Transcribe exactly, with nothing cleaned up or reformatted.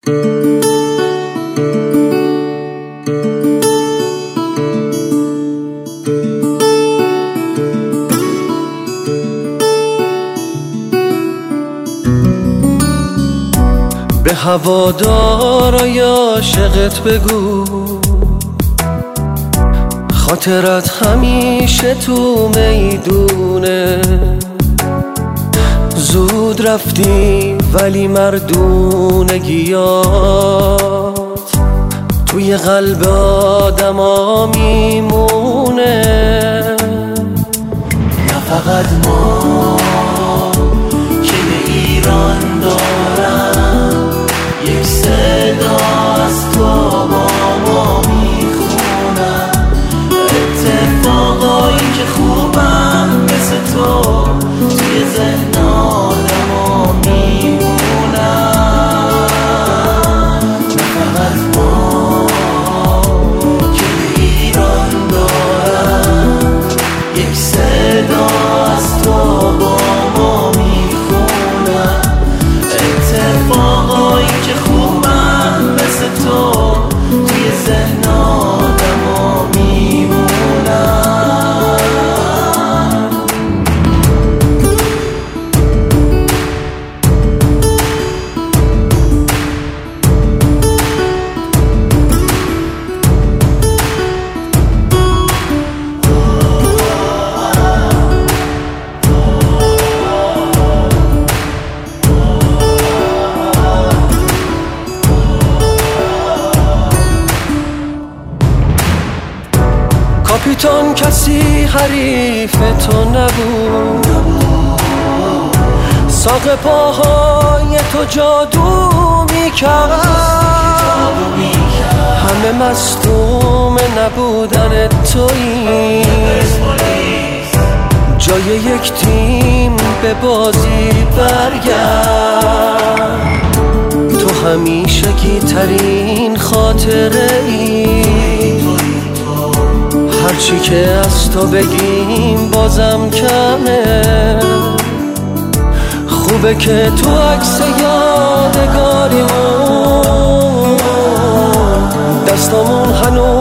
به هوادارای عاشقت بگو خاطرت همیشه تو میدونه. زود رفتی ولی مردونگیات توی قلب آدما میمونه. نه فقط ما که به ایران دارم یک صدا از تو با ما میخونم، اتفاقایی که خوبم مثل تو توی ذهن آدما میمونم. نه فقط ما که به ایران دارم یک صدا از تو با ما میخونم، اتفاقایی که خوبم مثل تو توی ذهن آدما میمونم. کاپیتان کسی حریف تو نبود، ساق پاهای تو جادو میکرد، همه مصدوم نبودن تویی، جای یک تیم به بازی برگرد. تو همیشه کی ترین خاطره ای، هرچی که از تو بگیم بازم کمه. خوبه که تو عکس یادگاریمون دستامون هنوز